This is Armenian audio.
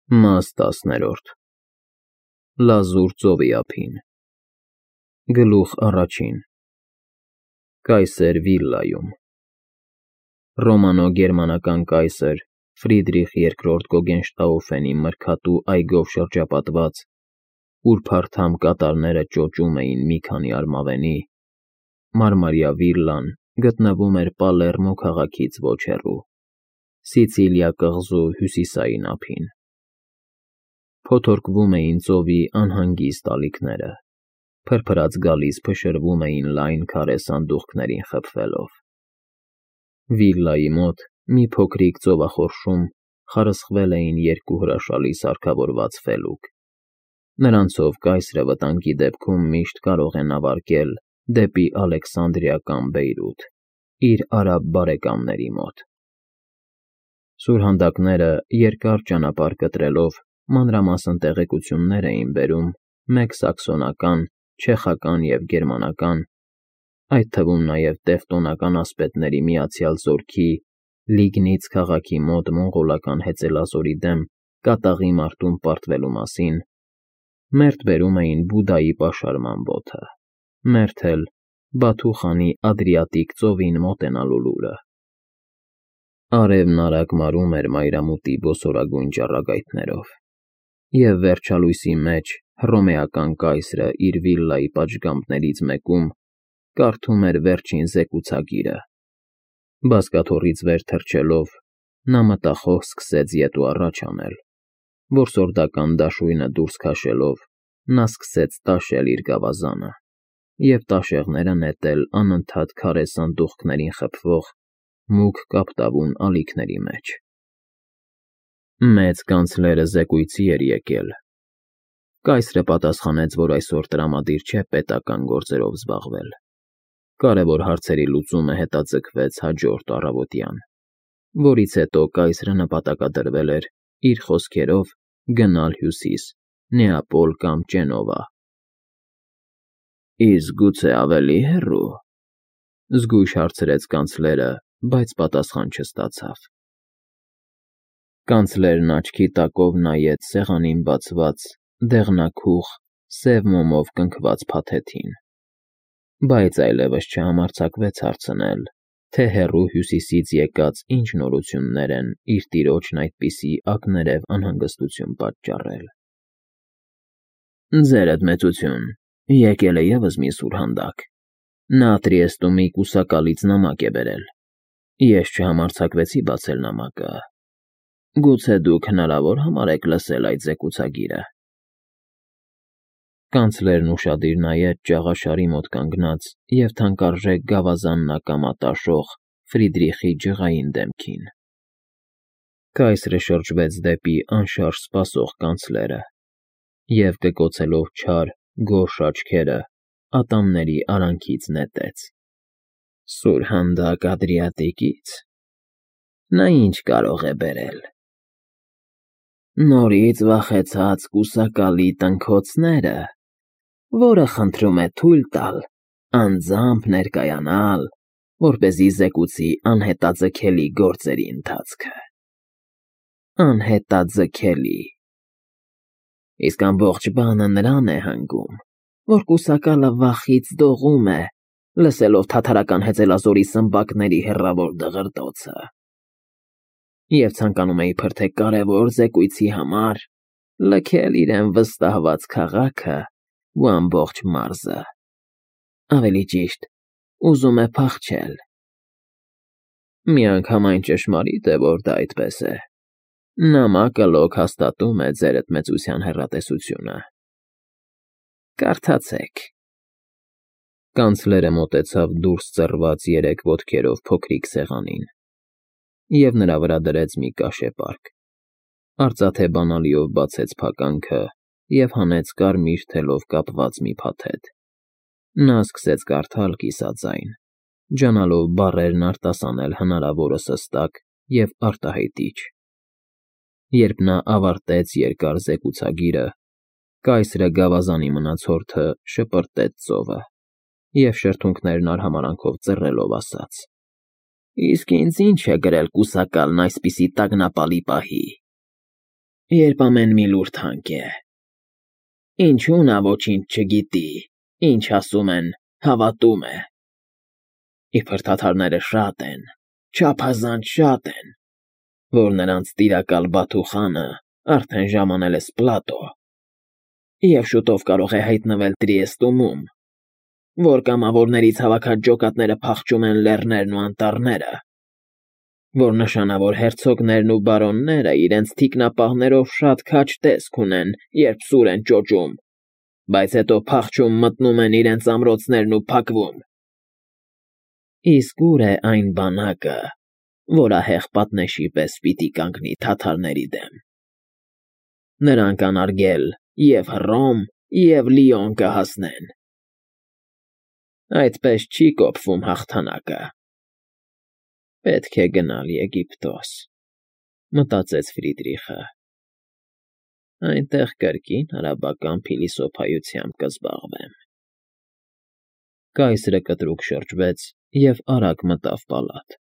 Մաս 10-րդ Լազուր ծովի ափին Գլուխ առաջին Կայսեր վիլլայում Ռոմանո-գերմանական կայսր Ֆրիդրիխ II Գոգենշտաուֆենի մրգատու այգով շրջապատված, ուր փարթամ կատարները ճոճում էին մի քանի արմավենի, մարմարյա վիլլան գտնվում էր Պալերմո քաղաքից ոչ հեռու, Սիցիլիա կղզու հյուսիսային ափին։ Փոթորկվում էին ծովի անհանգիստ ալիքները, փրփրած գալիս փշրվում էին լայն քարե սանդուղքներին խփվելով։ Վիլլայի մոտ մի փոքրիկ ծովախորշում խարսխվել էին երկու հրաշալի սարքավորված ֆելուկ։ Նրանցով կայսրը վտանգի դեպքում միշտ կարող է նավարկել դեպի Ալեքսանդրիա կամ Բեյրութ, իր արաբ բարեկամների մոտ։ Սուրհանդակները երկար ճանապարհ կտրելով մանրամասն տեղեկություններ էին բերում մեկ սաքսոնական, չեխական և գերմանական, այդ թվում նաև տևտոնական ասպետների միացյալ զորքի Լիգնից քաղաքի մոտ մոնղոլական հեծելազորի դեմ կատաղի մարտում պարտվելու մասին, մերթ բերում էին Բուդայի պաշարման ոտը, մերթ էլ Բաթու խանի Ադրիատիկ ծովին մոտենալու լուրը։ Արևն արագ մարում էր մայրամուտի ոսորագույն ճառագայթներով, և վերջալույսի մեջ հռոմեական կայսրը իր վիլլայի պատշգամբներից մեկում կարդում էր վերջին զեկուցագիրը։ Բազկաթոռից վեր թռչելով, նա մտախոհ սկսեց ետ ու առաջ անել, որսորդական դաշույնը դուրս քաշելով, նա սկսեց տաշել իր գավազանը և տաշեղները նետել անընդհատ քարե սանդուղքներին խփվող մուգ կապտավուն ալիքների մեջ։ Մեծ կանցլերը զեկույցի էր եկել։ Կայսրը պատասխանեց, որ այսօր տրամադիր չէ պետական գործերով զբաղվել։ Կարևոր հարցերի լուծումը հետաձգվեց հաջորդ առավոտյան, որից հետո կայսրը նպատակադրվել էր, իր խոսքերով, գնալ հյուսիս, Նեապոլ կամ Ճենովա։ Իսկ գուցե ավելի հեռու, զգույշ հարցրեց կանցլերը, բայց պատասխան չստացավ։ Կանցլերն աչքի տակով նայեց սեղանին բացված, դեղնաքուխ, սև մոմով կնքված փաթեթին, բայց այլևս չհամարձակվեց հարցնել, թե հեռու հյուսիսից եկած ինչ նորություններ են իր տիրոջն այդպիսի ակներև անհանգստություն պատճառել։ Ձերդ մեծություն, եկել է ևս մի սուրհանդակ։ Նա Տրիեստումի կուսակալից նամակ է բերել։ Ես չհամարձակվեցի բացել նամակը։ Գուցե դուք հնարավոր համարեք լսել այդ զեկուցագիրը։ Կանցլերն ուշադիր նայեց ճաղաշարի մոտ կանգնած և թանկարժեք գավազանն ակամա տաշող Ֆրիդրիխի ջղային դեմքին։ Կայսրը շրջվեց դեպի անշարժ սպասող կանցլերը և, կկոցելով չար, գորշ աչքերը, ատամների արանքից նետեց. Սուրհանդակ Ադրիատիկից։ Նա ինչ կարող է բերել։ Նորից վախեցած կուսակալի տնքոցները, որը խնդրում է թույլ տալ անձամբ ներկայանալ, որպեսզի զեկուցի անհետաձգելի գործերի ընթացքը։ Անհետաձգելի։ Իսկ ամբողջ բանը նրան է հանգում, որ կուսակալը վախից դողում է, լսելով թաթարական հեծելազորի սմբակների հեռավոր դղրդոցը։ Եվ ցանկանում է իբրթե կարևոր զեկույցի համար լքել իրեն վստահված քաղաքը ու ամբողջ մարզը։ Ավելի ճիշտ, ուզում է փախչել։ Միանգամայն ճշմարիտ է, որ դա այդպես է։ Նամակը լոկ հաստատում է ձերդ մեծության հեռատեսությունը։ Կարդացեք։ Կանցլերը մոտեցավ դուրս ծռված երեք ոտքերով փոքրիկ սեղանին և նրա վրա դրեց մի կաշեպարկ, արծաթե բանալիով բացեց փականքը և հանեց կարմիր թելով կապված մի փաթեթ։ Նա սկսեց կարդալ կիսաձայն, ջանալով բառերն արտասանել հնարավորս հստակ և արտահայտիչ։ Երբ նա ավարտեց երկար զեկուցագիրը, կայսրը գավազանի մնացորդը շպրտեց ծովը և շրթունքներն արհամարհանքով ծռելով ասաց. Իսկ ինձ ինչ է գրել կուսակալն այսպիսի տագնապալի պահի։ երբ ամեն մի լուր թանկ է։ Ինչու նա ոչինչ չգիտի, ինչ ասում են, հավատում է։ Իբր թաթարները շատ են, չափազանց շատ են, որ նրանց տիրակալ Բաթուխանը արդեն ժամանել է Սպլատո և շուտով կարող է հայտնվել Տրիեստումում, որ կամավորներից հավաքած ջոկատները փախչում են լեռներն ու անտառները, որ նշանավոր հերցոգներն ու բարոնները իրենց թիկնապահներով շատ քաջ տեսք ունեն, երբ սուր են ճոճում, բայց հետո փախչում մտնում են իրենց ամրոցներն ու փակվում։ Իսկ ուր է այն բանակը, որ ահեղ պատնեշի պես պիտի կանգնի թաթարների դեմ։ Նրանք անարգել և Հռոմ, և Լիոն կհասնեն։ Այդպես չի կոփվում հաղթանակը։ Պետք է գնալ Եգիպտոս, մտածեց Ֆրիդրիխը։ Այնտեղ կրկին արաբական փիլիսոփայությամբ կզբաղվեմ։ Կայսրը կտրուկ շրջվեց և արագ մտավ պալատ։